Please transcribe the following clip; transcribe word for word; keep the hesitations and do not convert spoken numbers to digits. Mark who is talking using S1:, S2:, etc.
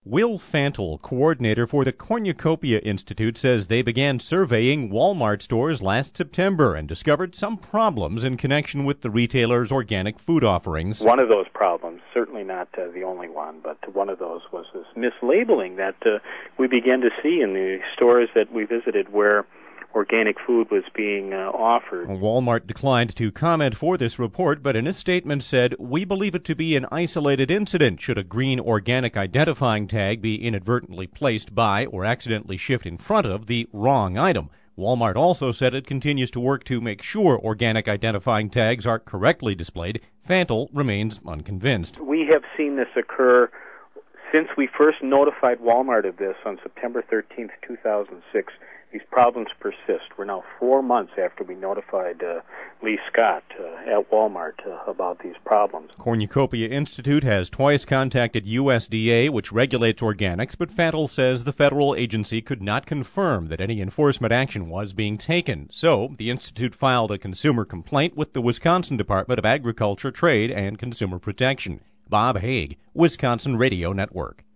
S1: Will Fantle, coordinator for the Cornucopia Institute, says they began surveying Walmart stores last September and discovered some problems in connection with the retailer's organic food offerings.
S2: One of those problems, certainly not uh, the only one, but one of those was this mislabeling that uh, we began to see in the stores that we visited where organic food was being uh, offered.
S1: Walmart declined to comment for this report, but in a statement said, "We believe it to be an isolated incident should a green organic identifying tag be inadvertently placed by or accidentally shift in front of the wrong item." Walmart also said it continues to work to make sure organic identifying tags are correctly displayed. Fantle remains unconvinced.
S2: We have seen this occur since we first notified Walmart of this on September thirteenth, two thousand six. These problems persist. We're now four months after we notified uh, Lee Scott uh, at Walmart uh, about these problems.
S1: Cornucopia Institute has twice contacted U S D A, which regulates organics, but Fantle says the federal agency could not confirm that any enforcement action was being taken. So the Institute filed a consumer complaint with the Wisconsin Department of Agriculture, Trade, and Consumer Protection. Bob Haig, Wisconsin Radio Network.